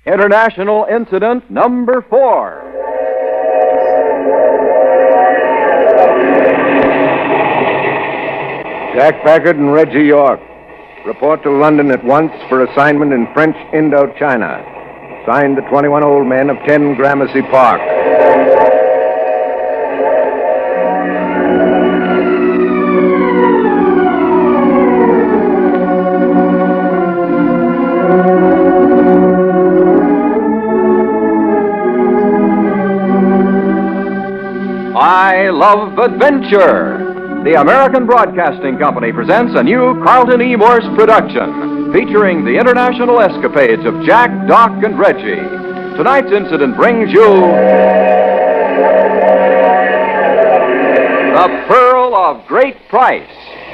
International Incident Number 4. Jack Packard and Reggie York. Report to London at once for assignment in French Indochina. Signed the 21 old men of 10 Gramercy Park. I Love Adventure. The American Broadcasting Company presents a new Carlton E. Morse production featuring the international escapades of Jack, Doc, and Reggie. Tonight's incident brings you The Pearl of Great Price.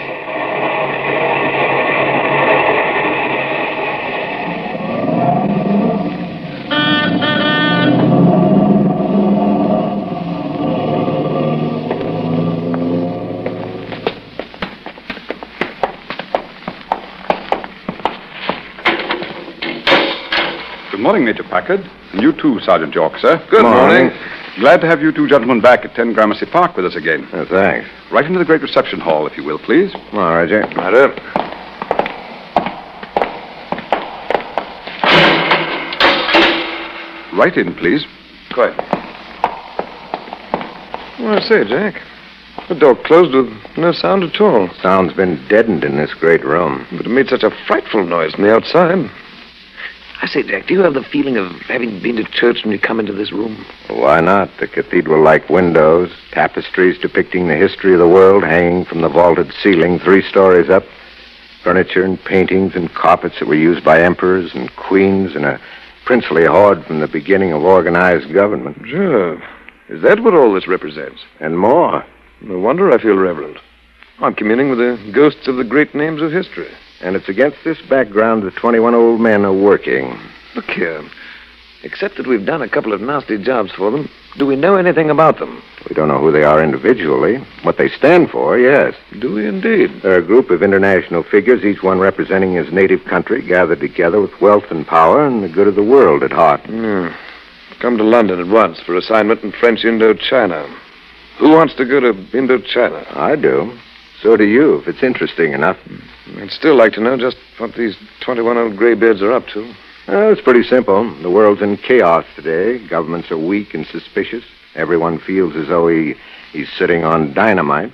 Good morning, Major Packard. And you too, Sergeant York, sir. Good morning. Glad to have you two gentlemen back at 10 Gramercy Park with us again. Thanks. Right into the great reception hall, if you will, please. Come on, Reggie. Right. Right in, please. Quiet. Well, I say, Jack. The door closed with no sound at all. Sound's been deadened in this great room. But it made such a frightful noise from the outside. I say, Jack, do you have the feeling of having been to church when you come into this room? Why not? The cathedral-like windows, tapestries depicting the history of the world hanging from the vaulted ceiling 3 stories up, furniture and paintings and carpets that were used by emperors and queens, and a princely horde from the beginning of organized government. Sure. Is that what all this represents? And more. No wonder I feel reverent. I'm communing with the ghosts of the great names of history. And it's against this background the 21 old men are working. Look here. Except that we've done a couple of nasty jobs for them, do we know anything about them? We don't know who they are individually. What they stand for, yes. Do we indeed? They're a group of international figures, each one representing his native country, gathered together with wealth and power and the good of the world at heart. Come to London at once for assignment in French Indochina. Who wants to go to Indochina? I do. So do you, if it's interesting enough. I'd still like to know just what these 21 old graybeards are up to. It's pretty simple. The world's in chaos today. Governments are weak and suspicious. Everyone feels as though he's sitting on dynamite.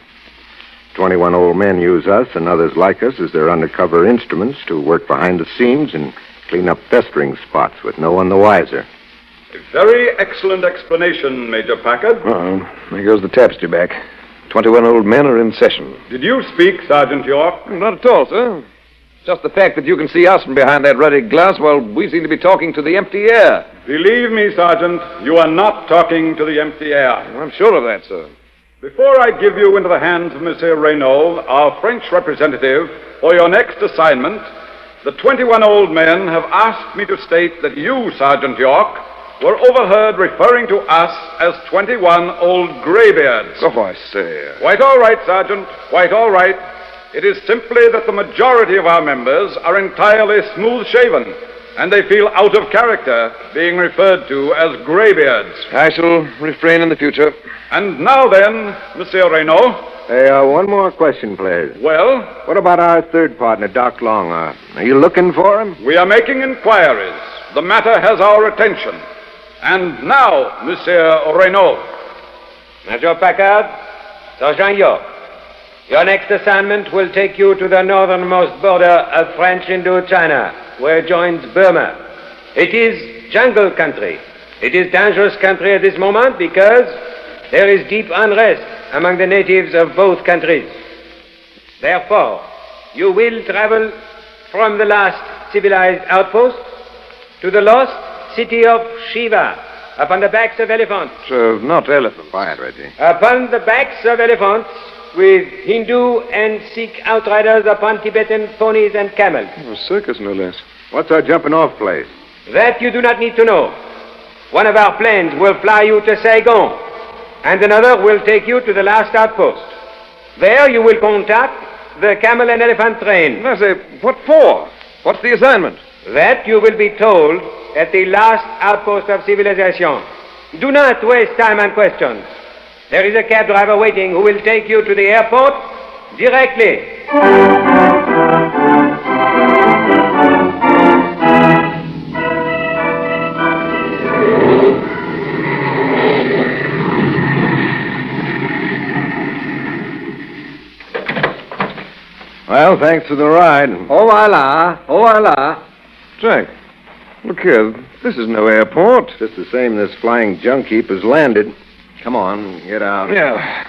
21 old men use us and others like us as their undercover instruments to work behind the scenes and clean up festering spots with no one the wiser. A very excellent explanation, Major Packard. Uh-oh. There goes the tapestry back. 21 old men are in session. Did you speak, Sergeant York? Not at all, sir. Just the fact that you can see us from behind that ruddy glass while we seem to be talking to the empty air. Believe me, Sergeant, you are not talking to the empty air. I'm sure of that, sir. Before I give you into the hands of Monsieur Renault, our French representative, for your next assignment, the 21 old men have asked me to state that you, Sergeant York, were overheard referring to us as 21 old graybeards. Oh, I say. Quite all right, Sergeant. Quite all right. It is simply that the majority of our members are entirely smooth-shaven, and they feel out of character being referred to as graybeards. I shall refrain in the future. And now then, Monsieur Renault. Hey, one more question, please. Well? What about our third partner, Doc Long? Are you looking for him? We are making inquiries. The matter has our attention. And now, Monsieur Renault. Major Packard, Sergeant York, your next assignment will take you to the northernmost border of French Indochina, where it joins Burma. It is jungle country. It is dangerous country at this moment because there is deep unrest among the natives of both countries. Therefore, you will travel from the last civilized outpost to the lost city of Shiva, upon the backs of elephants. Not elephants. Quiet, Reggie. Upon the backs of elephants, with Hindu and Sikh outriders upon Tibetan ponies and camels. A circus, no less. What's our jumping-off place? That you do not need to know. One of our planes will fly you to Saigon, and another will take you to the last outpost. There you will contact the camel and elephant train. I say, what for? What's the assignment? That you will be told at the last outpost of civilization. Do not waste time on questions. There is a cab driver waiting who will take you to the airport directly. Well, thanks for the ride. Au revoir. Au revoir. Jack, look here. This is no airport. Just the same, this flying junk heap has landed. Come on, get out. Yeah.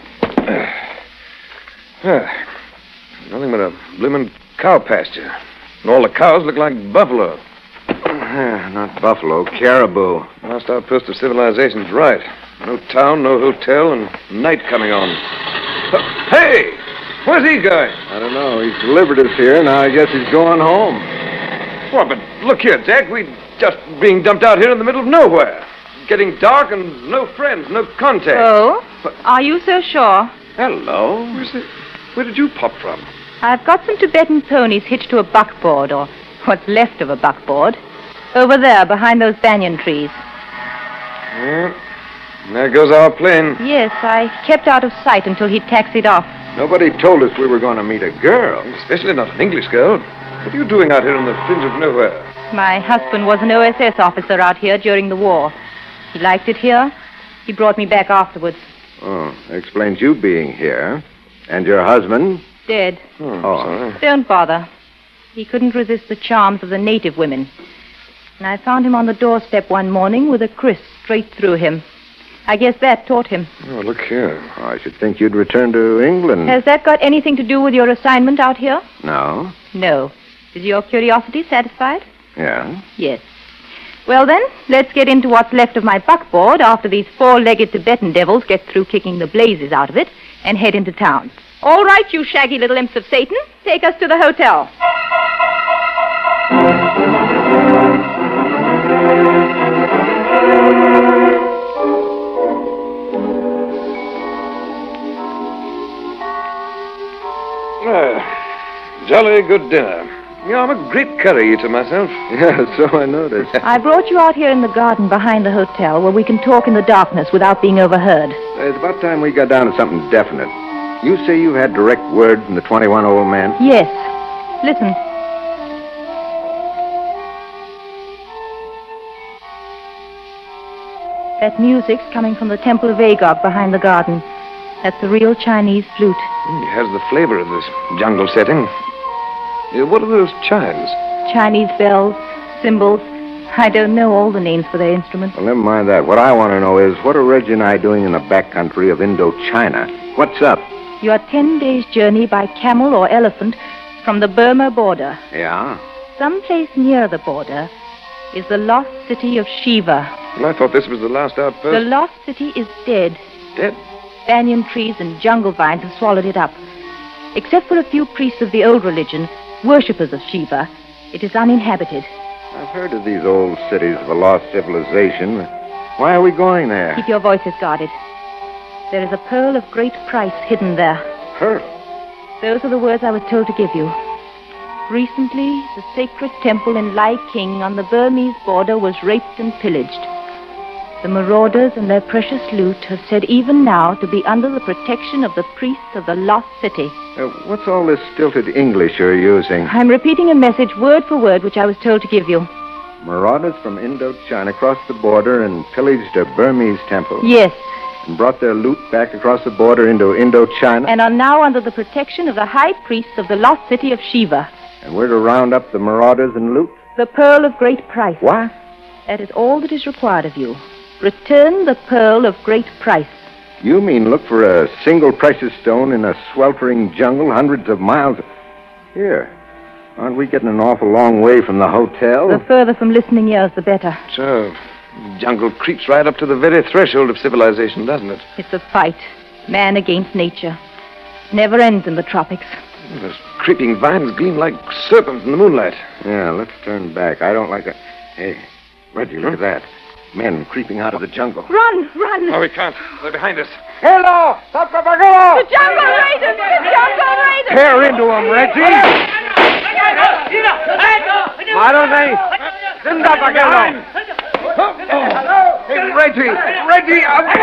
Nothing but a bloomin' cow pasture. And all the cows look like buffalo. Not buffalo, caribou. Last outpost of civilization's right. No town, no hotel, and night coming on. Hey! Where's he going? I don't know. He's delivered us here. Now I guess he's going home. What, but look here, Jack. We're just being dumped out here in the middle of nowhere. Getting dark and no friends, no contact. Oh? Are you so sure? Hello. Where did you pop from? I've got some Tibetan ponies hitched to a buckboard, or what's left of a buckboard, over there behind those banyan trees. Yeah. There goes our plane. Yes, I kept out of sight until he taxied off. Nobody told us we were going to meet a girl. Especially not an English girl. What are you doing out here in the fringe of nowhere? My husband was an OSS officer out here during the war. He liked it here. He brought me back afterwards. Oh, that explains you being here. And your husband? Dead. Oh. Sorry. Don't bother. He couldn't resist the charms of the native women. And I found him on the doorstep one morning with a kriss straight through him. I guess that taught him. Oh, look here. Oh, I should think you'd return to England. Has that got anything to do with your assignment out here? No. No. Is your curiosity satisfied? Yeah. Yes. Well, then, let's get into what's left of my buckboard after these four-legged Tibetan devils get through kicking the blazes out of it and head into town. All right, you shaggy little imps of Satan. Take us to the hotel. Jolly good dinner. Yeah, I'm a great curry eater myself. Yeah, so I noticed. I brought you out here in the garden behind the hotel where we can talk in the darkness without being overheard. It's about time we got down to something definite. You say you had direct word from the 21 old man? Yes. Listen. That music's coming from the Temple of Agog behind the garden. That's the real Chinese flute. It has the flavor of this jungle setting. What are those chimes? Chinese bells, cymbals. I don't know all the names for their instruments. Well, never mind that. What I want to know is, what are Reggie and I doing in the backcountry of Indochina? What's up? You are 10 days' journey by camel or elephant from the Burma border. Yeah? Someplace near the border is the lost city of Shiva. Well, I thought this was the last outpost. The lost city is dead. Dead? Banyan trees and jungle vines have swallowed it up. Except for a few priests of the old religion, worshippers of Shiva, it is uninhabited. I've heard of these old cities of a lost civilization. Why are we going there? Keep your voices guarded. There is a pearl of great price hidden there. Pearl? Those are the words I was told to give you. Recently, the sacred temple in Lai King on the Burmese border was raped and pillaged. The marauders and their precious loot are said even now to be under the protection of the priests of the lost city. What's all this stilted English you're using? I'm repeating a message word for word which I was told to give you. Marauders from Indochina crossed the border and pillaged a Burmese temple. Yes. And brought their loot back across the border into Indochina. And are now under the protection of the high priests of the lost city of Shiva. And we're to round up the marauders and loot? The pearl of great price. What? That is all that is required of you. Return the pearl of great price. You mean look for a single precious stone in a sweltering jungle hundreds of miles? Here. Aren't we getting an awful long way from the hotel? The further from listening ears, the better. So, jungle creeps right up to the very threshold of civilization, doesn't it? It's a fight. Man against nature. Never ends in the tropics. Those creeping vines gleam like serpents in the moonlight. Yeah, let's turn back. I don't like it. Hey, Reggie, look at that. Men creeping out of the jungle. Run, run! Oh, we can't. They're behind us. Hello! Stop the bagolo! The jungle raiders! The jungle raiders! Tear into them, Reggie! Why don't they? Reggie!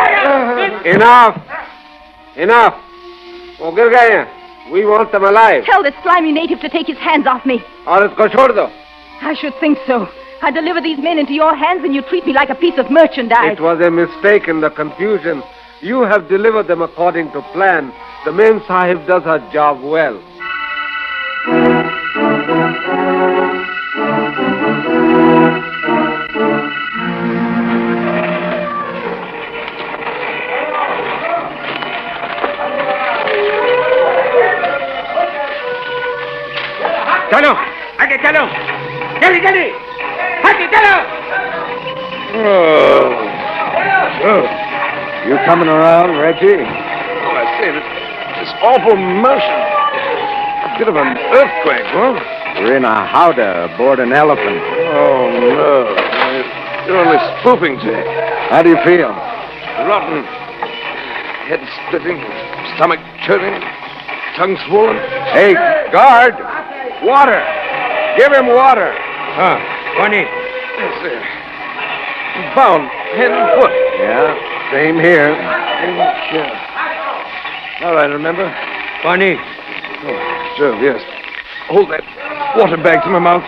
Enough. वो गिर गए हैं. We want them alive. Tell this slimy native to take his hands off me. और इसको छोड़ दो. I should think so. I deliver these men into your hands and you treat me like a piece of merchandise. It was a mistake in the confusion. You have delivered them according to plan. The Mem Sahib does her job well. चलो आगे चलो जल्दी जल्दी आगे चलो You coming around, Reggie? Oh, I say, this awful motion. A bit of an earthquake, huh? We're in a howdah aboard an elephant. Oh, no. You're only spoofing, Jack. How do you feel? Rotten. Head splitting, stomach churning, tongue swollen. Hey, guard! Water! Give him water! हाँ कौन है Yes, sir. Bound, hand and foot. Yeah, same here. All right, remember? कौन है Oh, sure, yes. Hold that water bag to my mouth.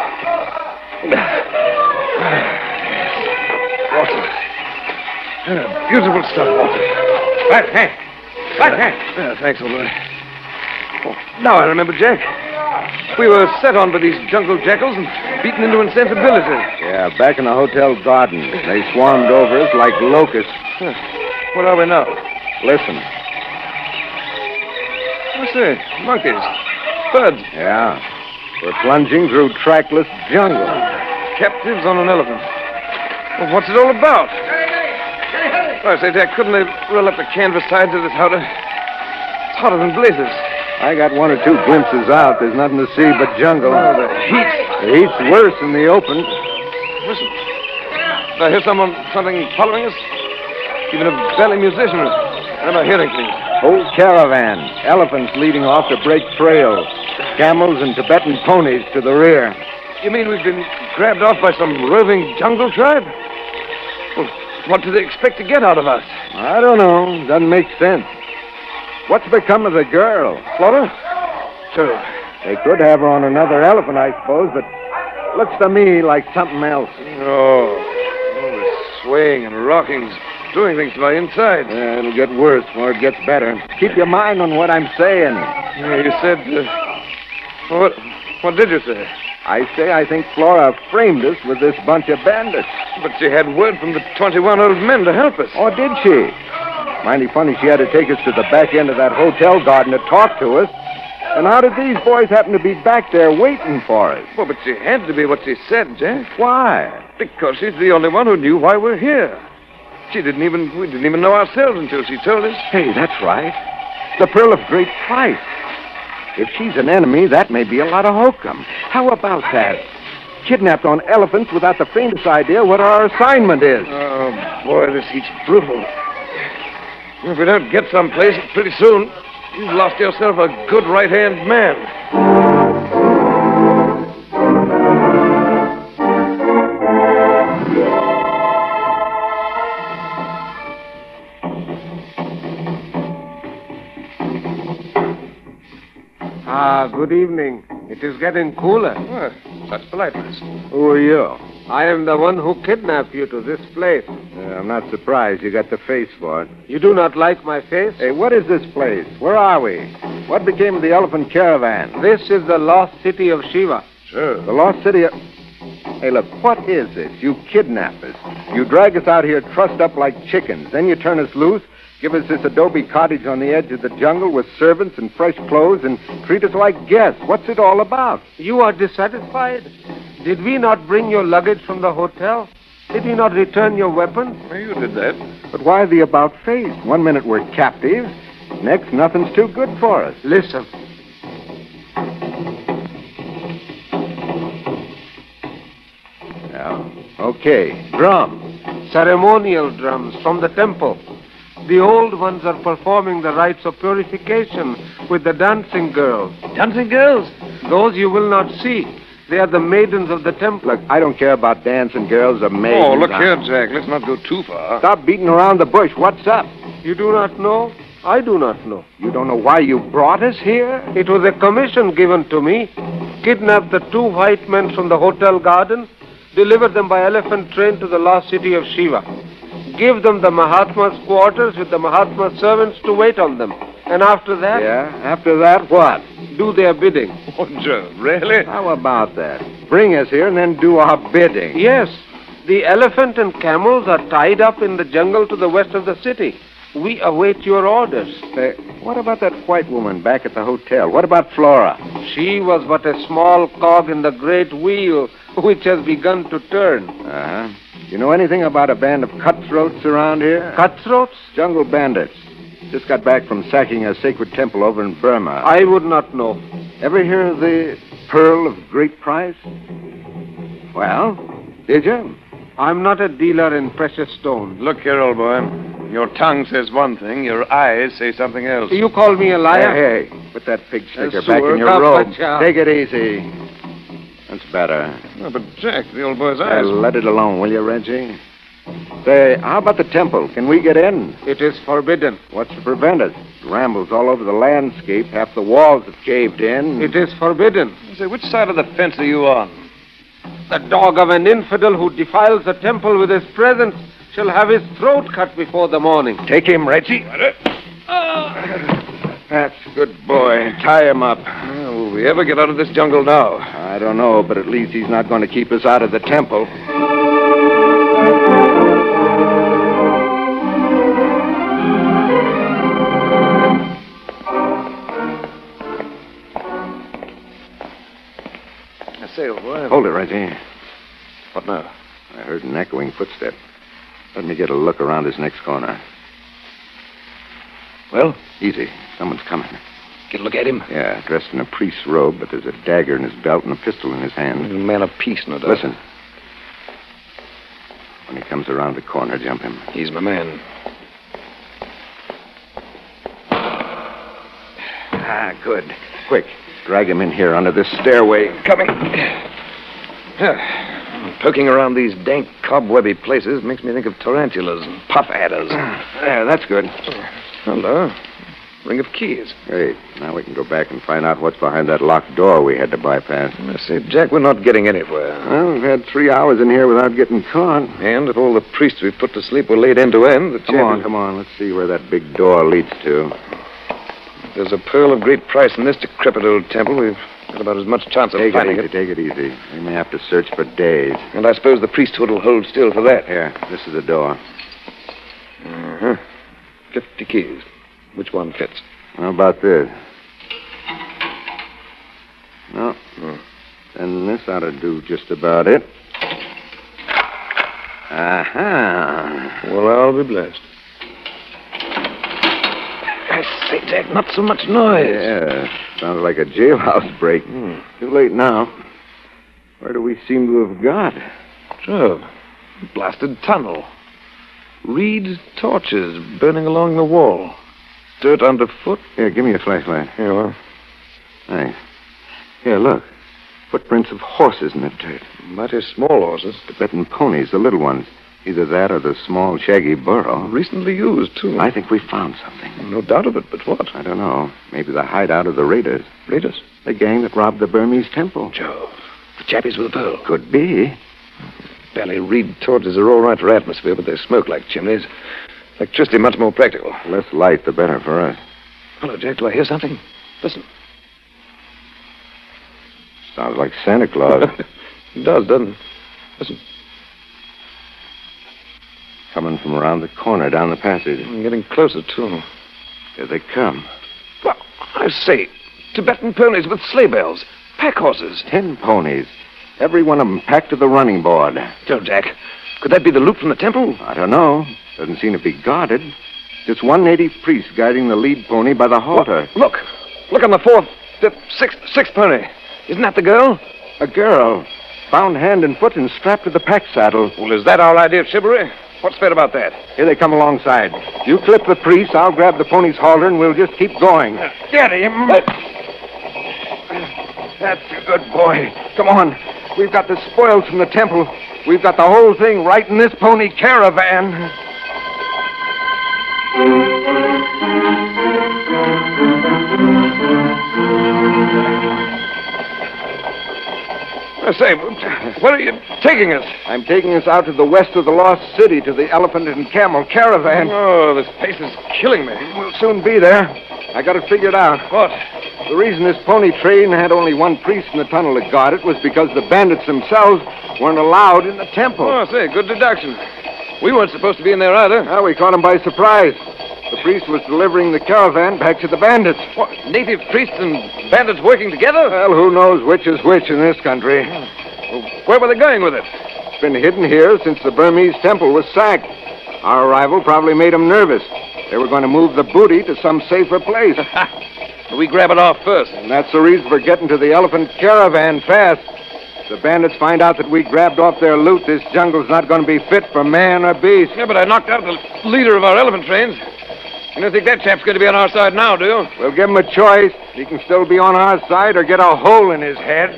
Water. Beautiful stuff, water. बस है Yeah, thanks, old boy. Oh, now I remember, Jack. We were set on by these jungle jackals and beaten into insensibility. Yeah, back in the hotel garden. They swarmed over us like locusts. Huh. What are we now? Listen. What's that? Monkeys. Birds. Yeah. We're plunging through trackless jungle. Captives on an elephant. Well, what's it all about? Oh, I say, Jack, couldn't they roll up the canvas sides of this howdah? It's hotter than blazes. I got one or two glimpses out. There's nothing to see but jungle. Oh, the heat. The heat's worse in the open. Listen. Did I hear something following us? Even a belly musician. What am I hearing, please? Whole caravan. Elephants leading off to break trails. Camels and Tibetan ponies to the rear. You mean we've been grabbed off by some roving jungle tribe? Well, what do they expect to get out of us? I don't know. Doesn't make sense. What's become of the girl? Flora? Sure. They could have her on another elephant, I suppose, but looks to me like something else. Oh, all this swaying and rocking's doing things to my inside. Yeah, it'll get worse before it gets better. Keep your mind on what I'm saying. Yeah, you said... what did you say? I say I think Flora framed us with this bunch of bandits. But she had word from the 21 old men to help us. Or did she? Mighty funny she had to take us to the back end of that hotel garden to talk to us. And how did these boys happen to be back there waiting for us? Well, but she had to be what she said, Jack. Why? Because she's the only one who knew why we're here. We didn't even know ourselves until she told us. Hey, that's right. The pearl of great price. If she's an enemy, that may be a lot of hokum. How about that? Kidnapped on elephants without the faintest idea what our assignment is. Oh, boy, this heat's brutal. If we don't get someplace pretty soon, you've lost yourself a good right-hand man. Good evening. It is getting cooler. Oh, such politeness. Who are you? I am the one who kidnapped you to this place. I'm not surprised you got the face for it. You do not like my face? Hey, what is this place? Where are we? What became of the elephant caravan? This is the lost city of Shiva. Sure. The lost city of... Hey, look, what is this? You kidnap us. You drag us out here trussed up like chickens. Then you turn us loose, give us this adobe cottage on the edge of the jungle with servants and fresh clothes, and treat us like guests. What's it all about? You are dissatisfied? Did we not bring your luggage from the hotel? Did we not return your weapons? Well, you did that. But why the about face? One minute we're captives. Next, nothing's too good for us. Listen. Yeah. Okay. Drums. Ceremonial drums from the temple. The old ones are performing the rites of purification with the dancing girls. Dancing girls? Those you will not see. They are the maidens of the temple. Look, I don't care about dancing girls or maidens. Oh, look here, Jack. Let's not go too far. Stop beating around the bush. What's up? You do not know? I do not know. You don't know why you brought us here? It was a commission given to me. Kidnap the 2 white men from the hotel garden, deliver them by elephant train to the lost city of Shiva. Give them the Mahatma's quarters with the Mahatma's servants to wait on them. And after that? Yeah, after that, what? Do their bidding. Oh, Joe, really? How about that? Bring us here and then do our bidding. Yes. The elephant and camels are tied up in the jungle to the west of the city. We await your orders. What about that white woman back at the hotel? What about Flora? She was but a small cog in the great wheel which has begun to turn. Uh-huh. You know anything about a band of cutthroats around here? Cutthroats? Jungle bandits. Just got back from sacking a sacred temple over in Burma. I would not know. Ever hear of the Pearl of Great Price? Well, did you? I'm not a dealer in precious stones. Look here, old boy. Your tongue says one thing, your eyes say something else. You call me a liar? Hey, put that pig sticker back in your robe. Take it easy. That's better. Oh, but, Jack, the old boy's eyes... Let it alone, will you, Reggie? Say, how about the temple? Can we get in? It is forbidden. What's to prevent us? It rambles all over the landscape. Half the walls have caved in. It is forbidden. Say, which side of the fence are you on? The dog of an infidel who defiles the temple with his presence shall have his throat cut before the morning. Take him, Reggie. That's a good boy. Tie him up. Will we ever get out of this jungle now? I don't know, but at least he's not going to keep us out of the temple. I say, old boy. Hold it, Reggie. What now? I heard an echoing footstep. Let me get a look around this next corner. Well? Easy. Someone's coming. Get a look at him. Yeah, dressed in a priest's robe, but there's a dagger in his belt and a pistol in his hand. He's a man of peace, no doubt. Listen. When he comes around the corner, jump him. He's my man. Ah, good. Quick. Drag him in here under this stairway. Coming. Poking around these dank, cobwebby places makes me think of tarantulas and puff adders. There, that's good. Hello. Ring of keys. Great. Now we can go back and find out what's behind that locked door we had to bypass. I say, Jack, we're not getting anywhere. Well, we've had 3 hours in here without getting caught. And if all the priests we put to sleep were laid end to end, the Come on. Let's see where that big door leads to. If there's a pearl of great price in this decrepit old temple, we've got about as much chance of finding it. Take it easy. We may have to search for days. And I suppose the priesthood will hold still for that. Here, this is the door. 50 keys. Which one fits? How about this? No. Then this ought to do just about it. Aha. Well, I'll be blessed. I say, Jack, not so much noise. Yeah, sounds like a jailhouse break. Too late now. Where do we seem to have got? Joe, blasted tunnel. Reed torches burning along the wall. Dirt underfoot. Here, give me a flashlight. Here you are. Thanks. Here, look. Footprints of horses in the dirt. Mighty small horses. Tibetan ponies, the little ones. Either that or the small, shaggy burro. Recently used, too. I think we found something. No doubt of it, but what? I don't know. Maybe the hideout of the raiders. Raiders? The gang that robbed the Burmese temple. Jove. The chappies with the pearl. Could be. Barely reed torches are all right for atmosphere, but they smoke like chimneys. Electricity much more practical. Less light, the better for us. Hello, Jack. Do I hear something? Listen. Sounds like Santa Claus. It does, doesn't it? Listen. Coming from around the corner down the passage. I'm getting closer, too. Here they come. Well, I say, Tibetan ponies with sleigh bells. Pack horses. 10 ponies. Every one of them packed to the running board. Joe, Jack, could that be the loop from the temple? I don't know. Doesn't seem to be guarded. Just one native priest guiding the lead pony by the halter. Look on the 4th, 5th, 6th pony. Isn't that the girl? A girl. Bound hand and foot and strapped to the pack saddle. Well, is that our idea of chivalry? What's fair about that? Here they come alongside. You clip the priest, I'll grab the pony's halter, and we'll just keep going. Get him. That's a good boy. Come on. We've got the spoils from the temple. We've got the whole thing right in this pony caravan. I say, where are you taking us? I'm taking us out to the west of the Lost City to the Elephant and Camel caravan. Oh, this pace is killing me. We'll soon be there. I got it figured out. What? The reason this pony train had only one priest in the tunnel to guard it was because the bandits themselves weren't allowed in the temple. Oh, say, good deduction. We weren't supposed to be in there either. Well, we caught him by surprise. The priest was delivering the caravan back to the bandits. What, native priests and bandits working together? Well, who knows which is which in this country. Well, where were they going with it? It's been hidden here since the Burmese temple was sacked. Our arrival probably made them nervous. They were going to move the booty to some safer place. We grab it off first. And that's the reason for getting to the elephant caravan fast. If the bandits find out that we grabbed off their loot, this jungle's not going to be fit for man or beast. Yeah, but I knocked out the leader of our elephant trains. You don't think that chap's going to be on our side now, do you? We'll give him a choice. He can still be on our side or get a hole in his head.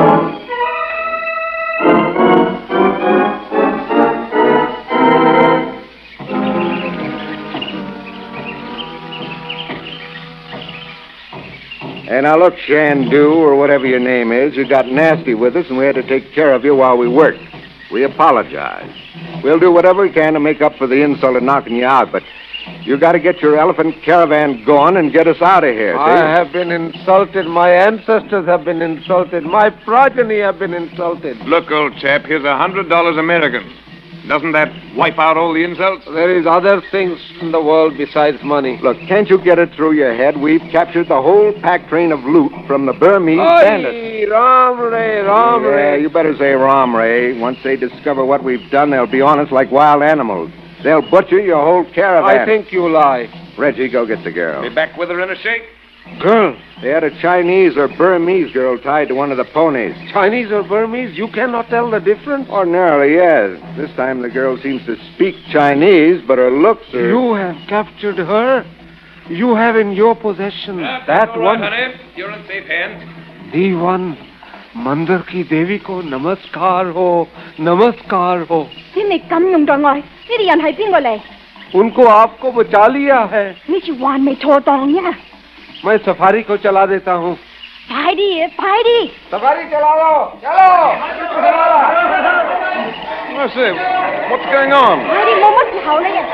And now look, Shandu, or whatever your name is, you got nasty with us and we had to take care of you while we worked. We apologize. We'll do whatever we can to make up for the insult of knocking you out, but you got to get your elephant caravan going and get us out of here. I have been insulted. My ancestors have been insulted. My progeny have been insulted. Look, old chap, here's $100 American. Doesn't that wipe out all the insults? There is other things in the world besides money. Look, can't you get it through your head? We've captured the whole pack train of loot from the Burmese bandits. Ram Ray, Ram Yeah, Ray. you better say Ram Ray. Once they discover what we've done, they'll be on us like wild animals. They'll butcher your whole caravan. I think you lie. Reggie, go get the girl. Be back with her in a shake? Girl, They had a Chinese or Burmese girl tied to one of the ponies. Chinese or Burmese, you cannot tell the difference? Ordinarily, yes. This time the girl seems to speak Chinese, but her looks are... You have captured her. You have in your possession that all one. right, honey. You're in safe hands. The one. Mandar ki Devi ko namaskar ho. Namaskar ho. 天你咁用待我，呢啲人係邊個嚟？ उनको आपको बचा लिया है 呢次還未錯當呀！ मैं safari को चला देता हूँ 快啲，快啲！ सफारी चला लो चलो I say, what's going on? 快啲，冇乜時候啦呀！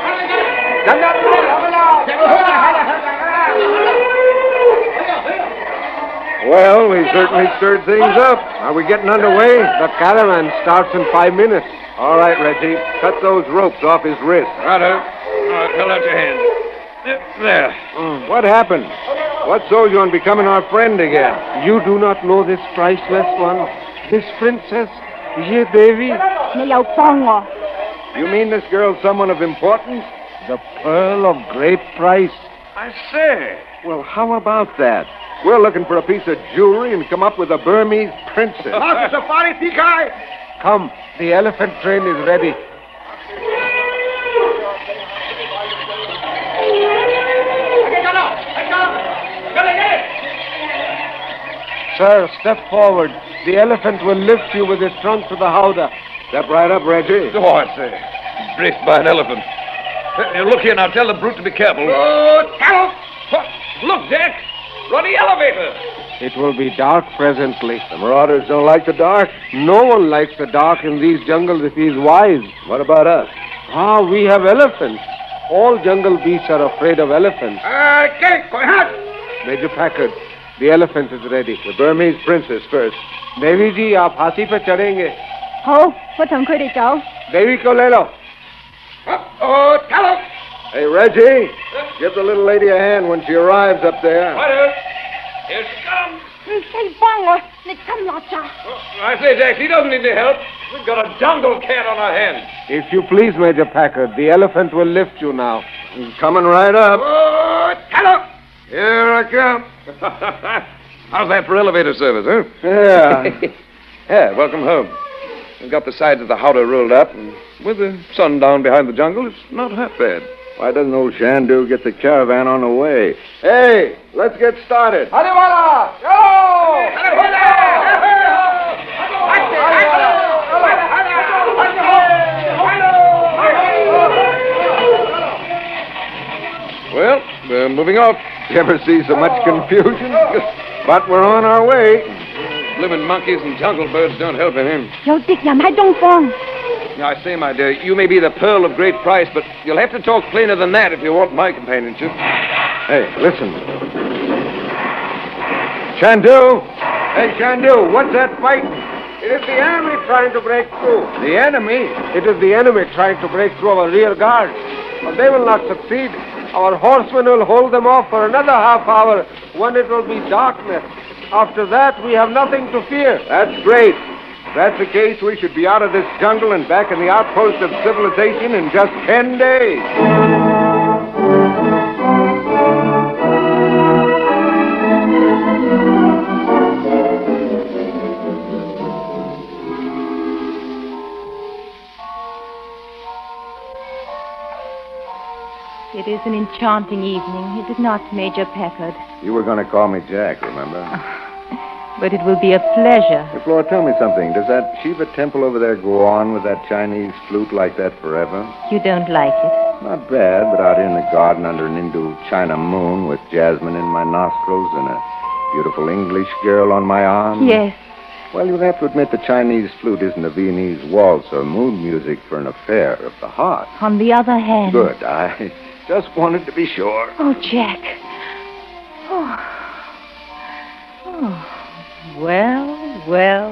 Well, we certainly stirred things up. Are we getting underway? The caravan starts in 5 minutes. All right, Reggie. Cut those ropes off his wrist. Righto. All right, hold out your hand. There. What happened? What sold you on becoming our friend again? You do not know this priceless one. This princess, Ye Devi, 你又幫我， You mean this girl's someone of importance? the pearl of great price. I say. Well, how about that? We're looking for a piece of jewelry and come up with a Burmese princess. Come, the elephant train is ready. Sir, step forward. The elephant will lift you with his trunk to the howdah. Step right up, Reggie. Oh, I say. Briefed by an elephant. Look here now. Tell the brute to be careful. Oh, tell! What? Look, Jack. Run the elevator. It will be dark presently. The marauders don't like the dark. No one likes the dark in these jungles if he is wise. What about us? Ah, we have elephants. All jungle beasts are afraid of elephants. Major Packard, the elephant is ready. The Burmese princess first. Devi ji, aap haathi pe chadenge. 好，我同佢哋走。 Devi ko le lo. Oh, tell him. Hey, Reggie, give the little lady a hand when she arrives up there. Righto. Here she comes. 你幫我，你咁邋遢。 I say, Jack, he doesn't need any help. We've got a jungle cat on our hands. If you please, Major Packard, the elephant will lift you now. Coming right up. Oh, tell him. Here I come. How's that for elevator service, huh? Yeah. Yeah, welcome home. We've got the sides of the howdah rolled up, and with the sun down behind the jungle, it's not half bad. Why doesn't old Shandu get the caravan on the way? Hey, let's get started. Well, we're moving off. You ever see so much confusion? But we're on our way. Living monkeys and jungle birds don't help him. 有敵人喺東方。 Now, I say, my dear, you may be the pearl of great price, but you'll have to talk plainer than that if you want my companionship. Hey, listen. Shandu! Hey, Shandu, what's that fighting? It is the enemy trying to break through. The enemy? It is the enemy trying to break through our rear guard. But they will not succeed. Our horsemen will hold them off for another half hour when it will be darkness. After that, we have nothing to fear. That's great. If that's the case, we should be out of this jungle and back in the outpost of civilization in just 10 days. It is an enchanting evening, is it not, Major Packard? You were going to call me Jack, remember? But it will be a pleasure. Hey, Flora, tell me something. Does that Shiva temple over there go on with that Chinese flute like that forever? You don't like it? Not bad, but out here in the garden under an Indo-China moon with jasmine in my nostrils and a beautiful English girl on my arm. Yes. Well, you'll have to admit the Chinese flute isn't a Viennese waltz or moon music for an affair of the heart. On the other hand... Good. I just wanted to be sure. Oh, Jack. Oh. Well.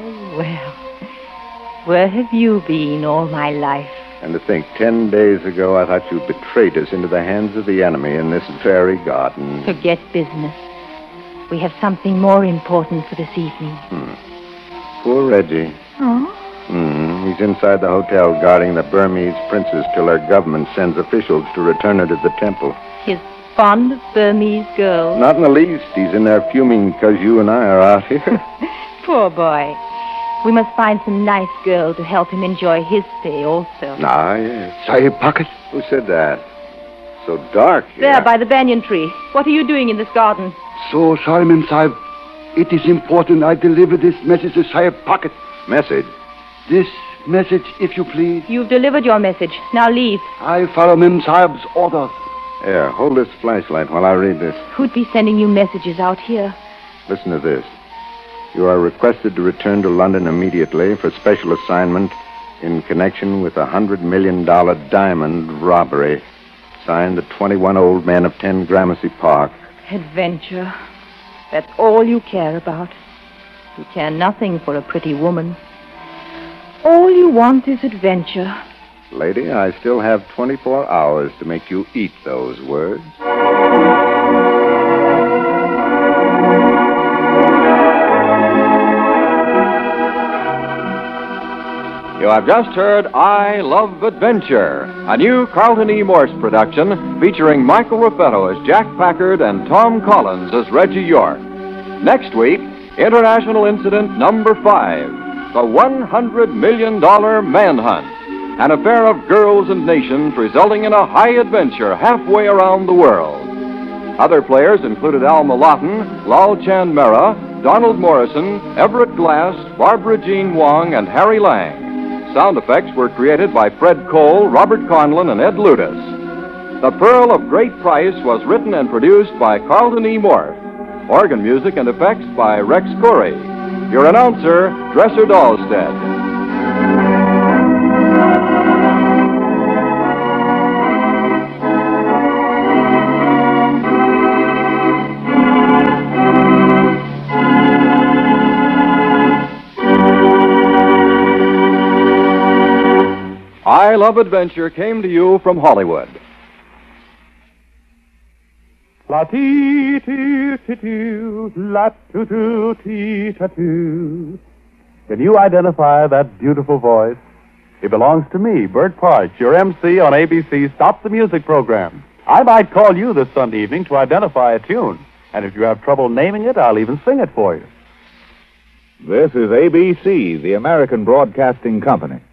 Where have you been all my life? And to think, 10 days ago, I thought you betrayed us into the hands of the enemy in this very garden. Forget business. We have something more important for this evening. Poor Reggie. Oh? He's inside the hotel guarding the Burmese princess till our government sends officials to return her to the temple. His fond of Burmese girls. Not in the least. He's in there fuming because you and I are out here. Poor boy. We must find some nice girl to help him enjoy his stay also. Yes. Sahib Packard? Who said that? So dark here. There, by the banyan tree. What are you doing in this garden? So, sorry, Mem Sahib. It is important I deliver this message to Sahib Packard. Message? This message, if you please. You've delivered your message. Now leave. I follow Mem Sahib's orders. Here, hold this flashlight while I read this. Who'd be sending you messages out here? Listen to this. You are requested to return to London immediately for special assignment in connection with a $100 million diamond robbery. Signed, the 21 old men of 10 Gramercy Park. Adventure. That's all you care about. You care nothing for a pretty woman. All you want is adventure. Lady, I still have 24 hours to make you eat those words. You have just heard I Love Adventure, a new Carlton E. Morse production featuring Michael Raffetto as Jack Packard and Tom Collins as Reggie York. Next week, International Incident Number 5, the $100 million manhunt, an affair of girls and nations resulting in a high adventure halfway around the world. Other players included Alma Lawton, Lal Chan Mehra, Donald Morrison, Everett Glass, Barbara Jean Wong, and Harry Lang. Sound effects were created by Fred Cole, Robert Conlon, and Ed Ludus. The Pearl of Great Price was written and produced by Carlton E. Morse. Organ music and effects by Rex Corey. Your announcer, Dresser Dahlstead. I Love Adventure came to you from Hollywood. La ti ti ti tu, la tu tu ti ta tu. Can you identify that beautiful voice? It belongs to me, Bert Parch, your MC on ABC's Stop the Music program. I might call you this Sunday evening to identify a tune, and if you have trouble naming it, I'll even sing it for you. This is ABC, the American Broadcasting Company.